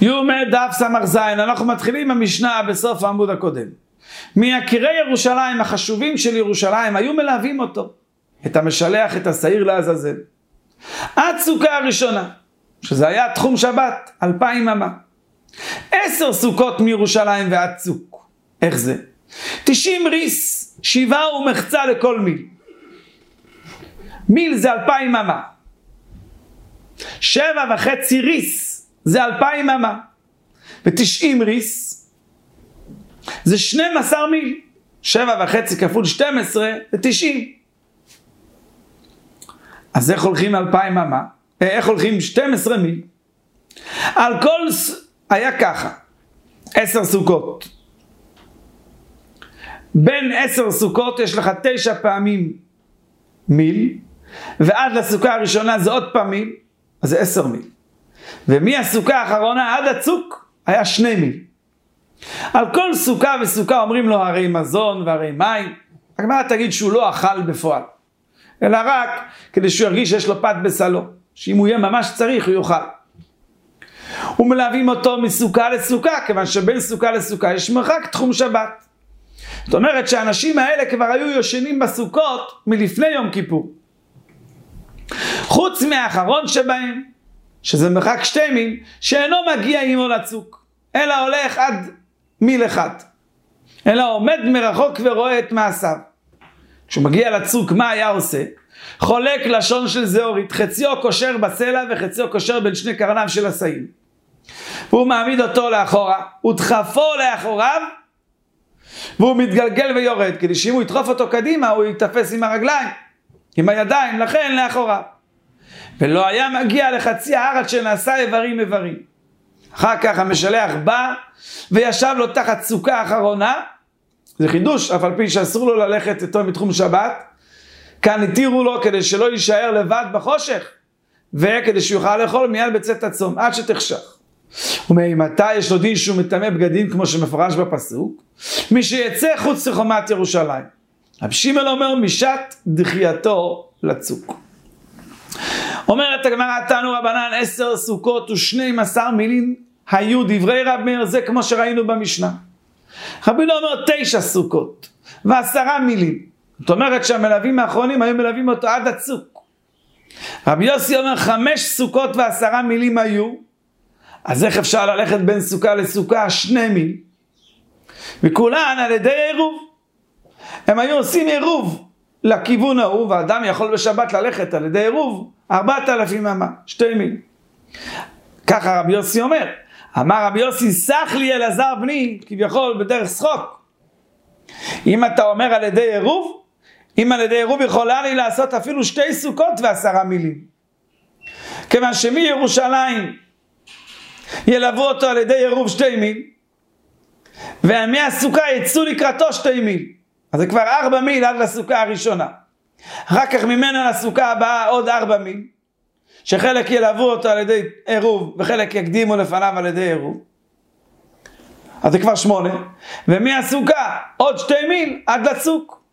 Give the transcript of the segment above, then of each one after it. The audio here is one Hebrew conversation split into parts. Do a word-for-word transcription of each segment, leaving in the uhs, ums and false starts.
יומא דף סמ"ך זין, אנחנו מתחילים המשנה בסוף העמוד הקודם. מיקירי ירושלים החשובים של ירושלים היו מלווים אותו, את המשלח, את השעיר לעזאזל, עד סוכה הראשונה, שזה היה תחום שבת, אלפיים אמה. עשר סוכות מירושלים ועד צוק. איך זה? תשעים ריס, שבעה ומחצה לכל מיל. מיל זה אלפיים אמה. שבע וחצי ריס זה אלפיים אמה. ותשעים ריס זה שנים עשר מיל. שבע וחצי כפול שתים עשרה זה תשעים. אז איך הולכים אלפיים אמה? איך הולכים שתים עשרה מיל? על כל היה ככה, עשר סוכות. בין עשר סוכות יש לך תשע פעמים מיל, ועד לסוכה הראשונה זה עוד פעם מיל, אז זה עשר מיל. ומהסוכה האחרונה עד הצוק היה שני מיל. על כל סוכה וסוכה אומרים לו הרי מזון והרי מים. הגמרא תגיד שהוא לא אכל בפועל, אלא רק כדי שהוא ירגיש שיש לו פת בסלו, שאם הוא יהיה ממש צריך הוא יאכל. ומלווים אותו מסוכה לסוכה, כיוון שבין סוכה לסוכה יש מרחק תחום שבת. זאת אומרת שהאנשים האלה כבר היו יושנים בסוכות מלפני יום כיפור. חוץ מהאחרון שבהם, שזה מרחק שתי מיל, שאינו מגיע עמו לצוק, אלא הולך עד מיל אחד, אלא עומד מרחוק ורואה את מעשיו. כשהוא מגיע לצוק, מה היה עושה? חולק לשון של זהורית, חציו קושר בסלע וחציו קושר בין שני קרניו של השעיר. והוא מעמיד אותו לאחורה, ודחפו לאחוריו, והוא מתגלגל ויורד, כדי שאם הוא ידחוף אותו קדימה, הוא יתפס עם הרגליים, עם הידיים, לכן לאחוריו. ולא היה מגיע לחצי הארץ שנעשה איברים איברים. אחר כך המשלח בא, וישב לו תחת סוכה האחרונה, זה חידוש, אף על פי שאסור לו ללכת איתו מתחום שבת, כאן התירו לו כדי שלא יישאר לבד בחושך, וכדי שיוכל לאכול מיד בצאת הצום, עד שתחשך. ומאימתי יש לו דין שהוא מטמא בגדים, כמו שמפורש בפסוק, מי שיצא חוץ לחומת ירושלים. רבי שמעון אומר משעת דחייתו לצוק. אומרת הגמרא, תנו רבנן, עשר סוכות ושנים עשר מילים היו דברי רב מאיר, זה כמו שראינו במשנה. רבי לא אומר תשע סוכות ועשרה מילים. זאת אומרת שהמלווים האחרונים היו מלווים אותו עד הצוק. רבי יוסי אומר חמש סוכות ועשרה מילים היו, אז איך אפשר ללכת בין סוכה לסוכה? שני מיל. וכולן על ידי עירוב. הם היו עושים עירוב לכיוון ההוא, ואדם יכול בשבת ללכת על ידי עירוב ארבעת אלפים אמה, שתי מיל. ככה רבי יוסי אומר. אמר רבי יוסי, סח לי אלעזר בני, כביכול בדרך שחוק. אם אתה אומר על ידי עירוב, אם על ידי עירוב יכולה לי לעשות אפילו שתי סוכות ועשרה מילים. כיוון שמירושלים ילוו אותו על ידי עירוב שתי מיל, ומהסוכה יצאו לקראתו שתי מיל. אז זה כבר ארבע מיל עד לסוכה הראשונה. אחר כך ממנה לסוכה הבאה עוד ארבע מיל, שחלק ילוו אותו על ידי עירוב, וחלק יקדימו לפניו על ידי עירוב. אז זה כבר שמונה. ומהסוכה עוד שתי מיל עד לצוק.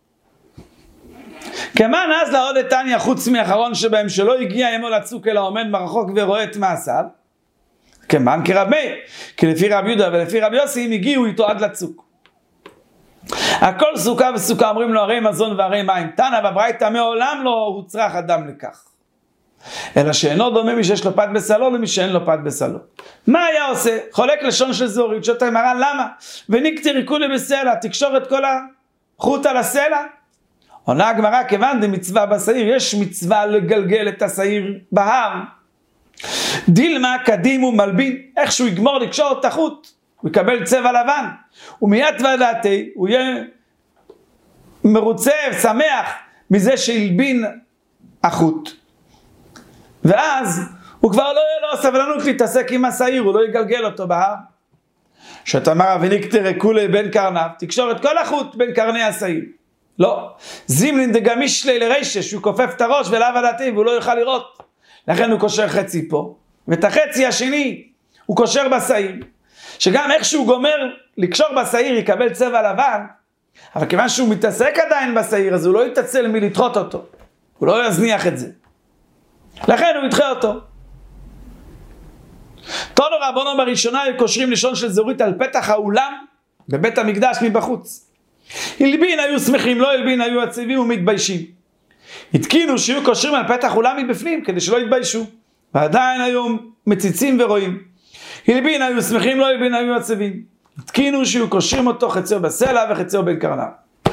כמן אז לעוד איתניה, חוץ מאחרון שבהם שלא הגיע עמו לצוק אלא עומד מרחוק ורואה את מעשיו, כמן כרב מאיר, כי לפי רב יהודה ולפי רב יוסי הם הגיעו איתו עד לצוק. הכל סוכה וסוכה אומרים לו הרי מזון והרי מים. תנא בברייתא מעולם לא הוצרך אדם לכך, אלא שאינו דומה מי שיש לו פת בסלו למי שאין לו פת בסלו. מה היה עושה? חולק לשון של זהורית, שואלת הגמרא למה? וניקטי ריקולי בסלע, תקשור את כל החוט על הסלע. עונה הגמרא, כיוון דמצווה בשעיר, יש מצווה לגלגל את השעיר בהר. דילמה קדים ומלבין, איך שהוא יגמור לקשור את החוט, הוא יקבל צבע לבן, ומיד ודעתי הוא יהיה מרוצה ושמח מזה שהלבין החוט, ואז הוא כבר לא יהיה לו סבלנות להתעסק עם השעיר, הוא לא יגלגל אותו בהר. שאתה אמר וניקטי ריקולי בין קרניו, תקשור את כל החוט בין קרני השעיר. לא, זימלין דגמיש לי לרישש, שהוא כופף את הראש ולאו הדעתי והוא לא יוכל לראות, לכן הוא קושר חצי פה, ואת החצי השני הוא קושר בשעיר, שגם איך שהוא גומר לקשור בשעיר יקבל צבע לבן, אבל כיוון שהוא מתעסק עדיין בשעיר, אז הוא לא יתעצל מלדחות אותו, הוא לא יזניח את זה, לכן הוא ידחה אותו. תונו רבונו בראשונה היו קושרים לשון של זהורית על פתח האולם בבית המקדש מבחוץ. הלבין היו שמחים, לא הלבין היו עצבים ומתביישים. התקינו שיהיו קושרים על פתח אולם מבפנים כדי שלא יתביישו, ועדיין היו מציצים ורואים. הלבין היו שמחים, לא הלבין היו עצבים. התקינו שיהיו קושרים אותו חציו בסלע וחציו בין קרניו.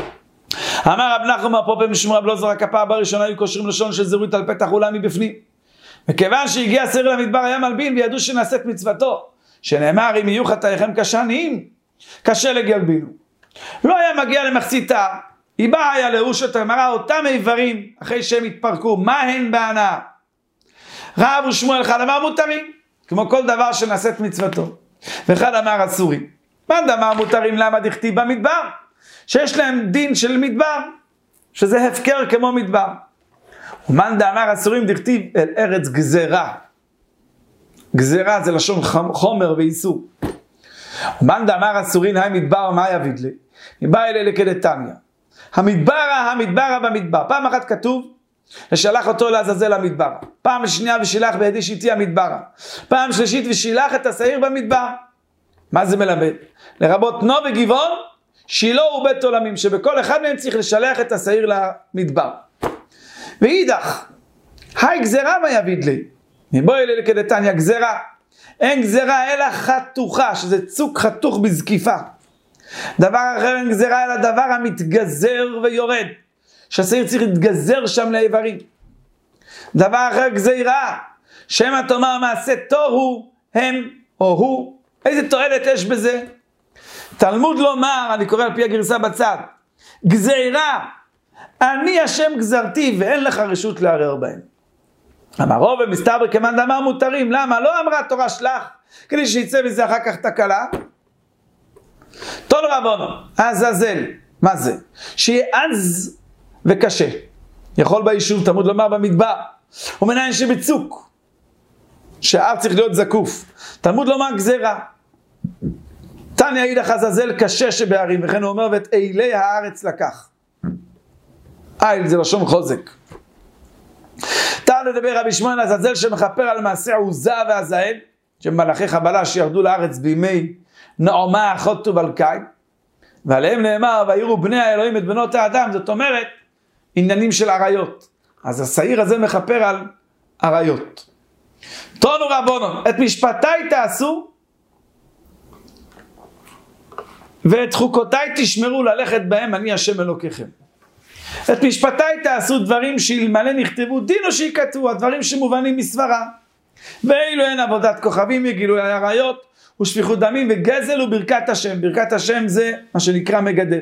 אמר רב נחום הפופה משמור רב אלעזר הכפר, בראשונה היו קושרים לשון של זהורית על פתח אולם מבפנים. וכיוון שהגיע השעיר למדבר היה מלבין וידעו שנעשית מצוותו, שנאמר אם יהיו חטאיכם כשניים כשלג ילבינו. לא היה מגיע למחציתה, היא באה היה לאושות הגמרא, אותם איברים אחרי שהם התפרקו, מה הן בהנאה? רב ושמואל אחד אמר מותרים, כמו כל דבר שנעשית מצוותו, ואחד אמר אסורים. מה אמר מותרים? למה דכתיב במדבר? שיש להם דין של מדבר, שזה הפקר כמו מדבר. ומאן דאמר אסורים דכתיב אל ארץ גזרה. גזרה זה לשון חומר ואיסור. ומאן דאמר אסורין היי מדבר מה יביד לי? מבא אלה לכדתניא. המדברה המדברה במדבר. פעם אחת כתוב ושלח אותו לעזאזל המדברה. פעם שנייה ושילח בידי שיטי המדברה. פעם שלישית ושילח את השעיר במדבר. מה זה מלמד? לרבות נו וגבעון, שילה ובית עולמים, שבכל אחד מהם צריך לשלח את השעיר למדבר. ואידך, היי גזרה מה יביד לי? מבוא אלה לכדתניא גזרה. אין גזרה אלא חתוכה, שזה צוק חתוך בזקיפה. דבר אחר אין גזרה אלא דבר המתגזר ויורד, שהשעיר צריך להתגזר שם לאיברים. דבר אחר גזירה, שמא תאמר מעשה תוהו הם או הוא, איזה תועלת יש בזה? תלמוד לומר, אני קורא על פי הגרסה בצד, גזירה, אני השם גזרתי ואין לך רשות לערער בהם. אמר רוב ומסתבר כמאן דאמר מותרים, למה? לא אמרה תורה שלח, כדי שיצא בזה אחר כך תקלה. תון רבונו, עזאזל, מה זה? שיהיה עז וקשה. יכול ביישוב, תלמוד לומר במדבר, ומנין שבצוק, שהאר צריך להיות זקוף. תלמוד לומר גזירה. תניא אידך עזאזל קשה שבהרים, וכן הוא אומר ואת אילי הארץ לקח. איל זה לשון חוזק. תן לדבר רבי שמואל עזאזל שמכפר על מעשה עוזה ועזאל, שמלאכי חבלה שירדו לארץ בימי נעמה אחות תובל קין, ועליהם נאמר ויראו בני האלוהים את בנות האדם, זאת אומרת עניינים של עריות. אז השעיר הזה מכפר על עריות. תונו רבונו, את משפטיי תעשו ואת חוקותיי תשמרו ללכת בהם, אני השם אלוקיכם. את משפטיי תעשו דברים שאלמלא נכתבו דין או שיקטעו, הדברים שמובנים מסברה. ואילו אין עבודת כוכבים וגילוי עריות ושפיכות דמים וגזל וברכת השם. ברכת השם זה מה שנקרא מגדף.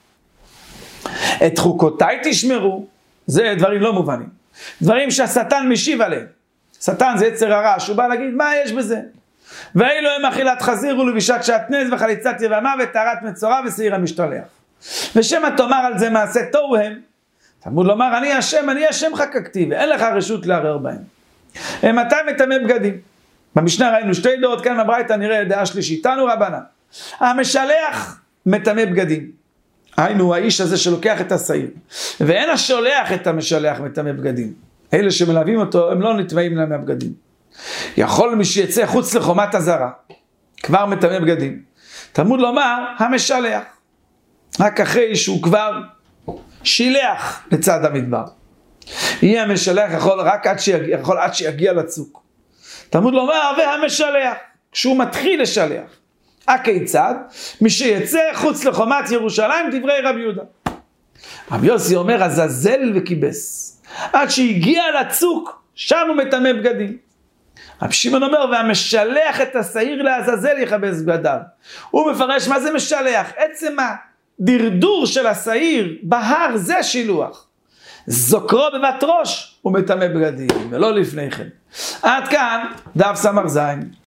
את חוקותיי תשמרו, זה דברים לא מובנים. דברים שהשטן משיב עליהם. שטן זה יצר הרע, שהוא בא להגיד מה יש בזה. ואילו הם אכילת חזיר ולבישת שעטנז וחליצת יבמה וטהרת מצורע ושעיר המשתלח. ושמא תאמר על זה מעשה תוהו הם, תלמוד לומר אני השם, אני השם חקקתי ואין לך רשות לערער בהם. הם מתי מטמא בגדים? במשנה ראינו שתי דעות, כאן בברייתא נראה דעה שלישית. תנו רבנן, המשלח מטמא בגדים, היינו האיש הזה שלוקח את השעיר, ואין השולח את המשלח מטמא בגדים. אלה שמלווים אותו הם לא נטמאים להם מהבגדים. יכול מי שיצא חוץ לחומת הזרה כבר מטמא בגדים. תלמוד לומר המשלח רק אחרי שהוא כבר שילח לצד המדבר. יהיה המשלח יכול רק עד שיגיע, יכול עד שיגיע לצוק. תלמוד לומר והמשלח כשהוא מתחיל לשלח. הכיצד? מי שיצא חוץ לחומת ירושלים, דברי רבי יהודה. רבי יוסי אומר עזאזל וכיבס, עד שהגיע לצוק שם הוא מטמא בגדים. רבי שמעון אומר והמשלח את השעיר לעזאזל יכבס בגדיו. הוא מפרש מה זה משלח, עצם הדרדור של השעיר בהר זה שילוח. זוקרו בבת ראש הוא מטמא בגדים ולא לפני כן. עד כאן דף סמ"ז.